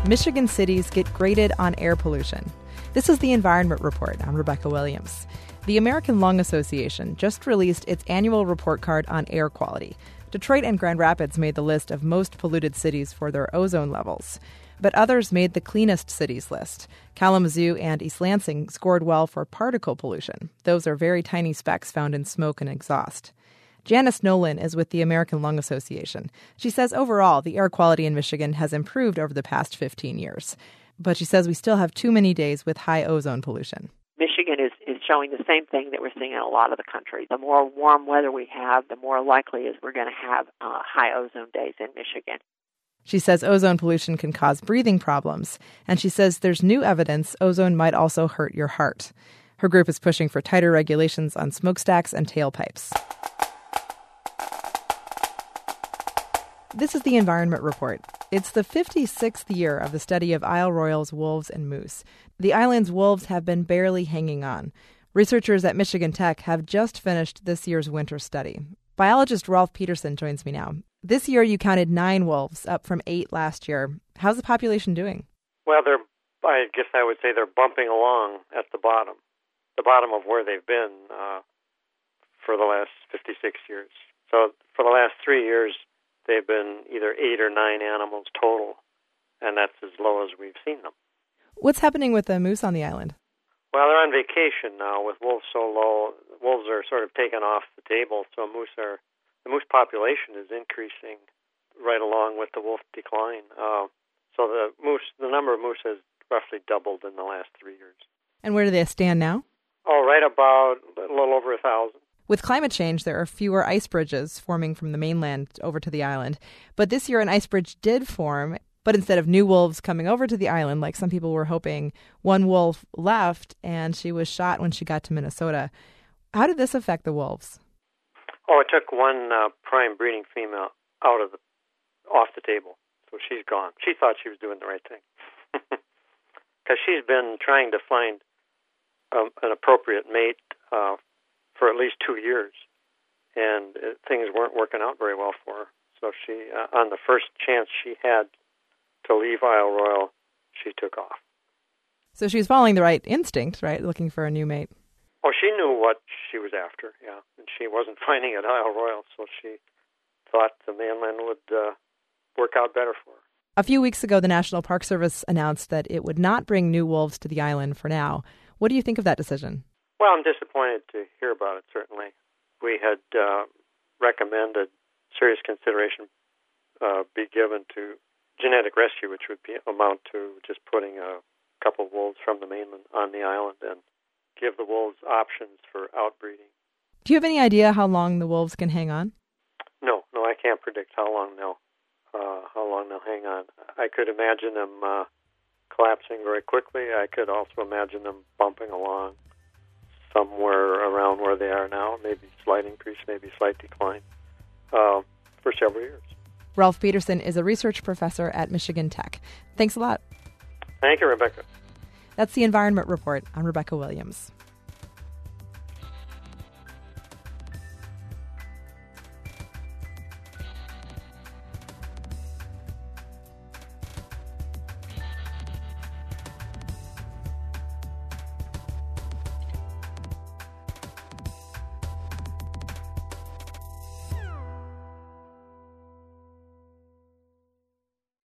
Michigan cities get graded on air pollution. This is the Environment Report. I'm Rebecca Williams. The American Lung Association just released its annual report card on air quality. Detroit and Grand Rapids made the list of most polluted cities for their ozone levels. But others made the cleanest cities list. Kalamazoo and East Lansing scored well for particle pollution. Those are very tiny specks found in smoke and exhaust. Janice Nolan is with the American Lung Association. She says overall, the air quality in Michigan has improved over the past 15 years. But she says we still have too many days with high ozone pollution. Michigan is showing the same thing that we're seeing in a lot of the country. The more warm weather we have, the more likely is we're going to have high ozone days in Michigan. She says ozone pollution can cause breathing problems. And she says there's new evidence ozone might also hurt your heart. Her group is pushing for tighter regulations on smokestacks and tailpipes. This is the Environment Report. It's the 56th year of the study of Isle Royale's wolves and moose. The island's wolves have been barely hanging on. Researchers at Michigan Tech have just finished this year's winter study. Biologist Rolf Peterson joins me now. This year you counted 9 wolves, up from 8 last year. How's the population doing? Well, I guess I would say they're bumping along at the bottom of where they've been for the last 56 years. So for the last 3 years, they've been either 8 or 9 animals total, and that's as low as we've seen them. What's happening with the moose on the island? Well, they're on vacation now. With wolves so low, wolves are sort of taken off the table, so the moose population is increasing right along with the wolf decline. So the number of moose has roughly doubled in the last 3 years. And where do they stand now? Oh, right about a little over 1,000. With climate change, there are fewer ice bridges forming from the mainland over to the island. But this year, an ice bridge did form. But instead of new wolves coming over to the island, like some people were hoping, one wolf left and she was shot when she got to Minnesota. How did this affect the wolves? Oh, it took one prime breeding female off the table. So she's gone. She thought she was doing the right thing. Because she's been trying to find an appropriate mate for at least 2 years, and things weren't working out very well for her. So she, on the first chance she had to leave Isle Royale, she took off. So she was following the right instinct, right, looking for a new mate? Oh, she knew what she was after, yeah, and she wasn't finding at Isle Royale, so she thought the mainland would work out better for her. A few weeks ago, the National Park Service announced that it would not bring new wolves to the island for now. What do you think of that decision? Well, I'm disappointed to hear about it, certainly. We had recommended serious consideration be given to genetic rescue, which would amount to just putting a couple of wolves from the mainland on the island and give the wolves options for outbreeding. Do you have any idea how long the wolves can hang on? No, I can't predict how long they'll hang on. I could imagine them collapsing very quickly. I could also imagine them bumping along somewhere around where they are now, maybe slight increase, maybe slight decline, for several years. Rolf Peterson is a research professor at Michigan Tech. Thanks a lot. Thank you, Rebecca. That's the Environment Report. I'm Rebecca Williams.